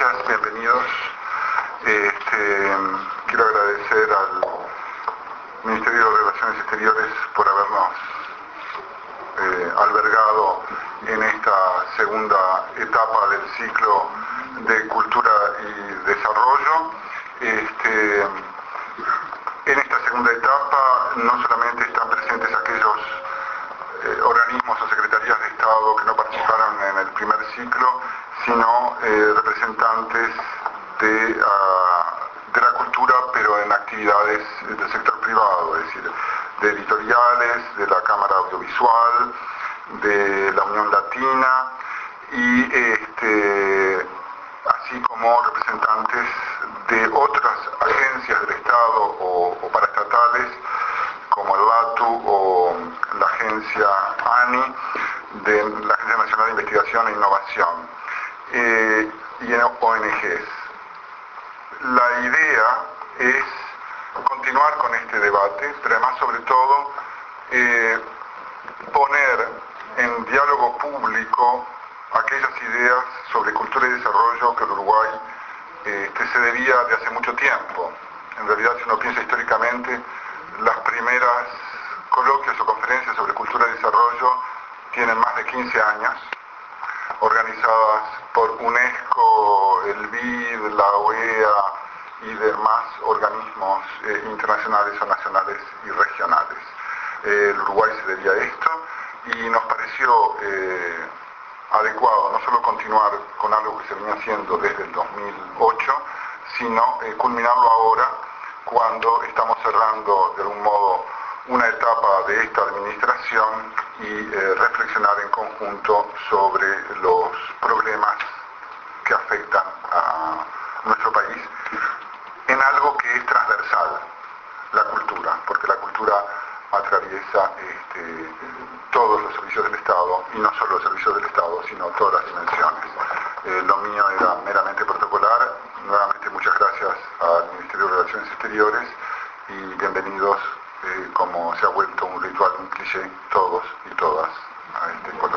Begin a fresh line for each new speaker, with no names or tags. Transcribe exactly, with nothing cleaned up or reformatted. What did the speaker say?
gracias, bienvenidos. Este, quiero agradecer al Ministerio de Relaciones Exteriores por habernos eh, albergado en esta segunda etapa del ciclo de Cultura y Desarrollo. Este, en esta segunda etapa no solamente están presentes aquellos eh, organismos o secretarías de Estado que no participaron en el primer ciclo, sino eh, representantes de, uh, de la cultura, pero en actividades del sector privado, es decir, de editoriales, de la Cámara Audiovisual, de la Unión Latina, y este, así como representantes de otras agencias del Estado o, o paraestatales, como el LATU o la agencia ANI, de la Agencia Nacional de Investigación e Innovación, eh, y en O N Ges. La idea es continuar con este debate, pero además, sobre todo, eh, poner en diálogo público aquellas ideas sobre cultura y desarrollo que el Uruguay eh, que se debía de hace mucho tiempo. En realidad, si uno piensa históricamente, las primeras coloquios o conferencias sobre cultura y desarrollo tienen más de quince años, organizadas por UNESCO, el B I D, la O E A y demás organismos eh, internacionales o nacionales y regionales. Eh, el Uruguay se debía a esto y nos pareció eh, adecuado no solo continuar con algo que se venía haciendo desde el dos mil ocho, sino eh, culminarlo ahora, cuando estamos cerrando de algún modo una etapa de esta administración y eh, reflexionar en conjunto sobre los problemas que afectan a nuestro país en algo que es transversal, la cultura, porque la cultura atraviesa este, todos los servicios del Estado, y no solo los servicios del Estado, sino todas las dimensiones. Eh, lo mío era meramente protocolar. Nuevamente, muchas gracias al Ministerio de Relaciones Exteriores y bienvenidos, eh, como se ha vuelto un ritual, un cliché, todos y todas a este encuentro.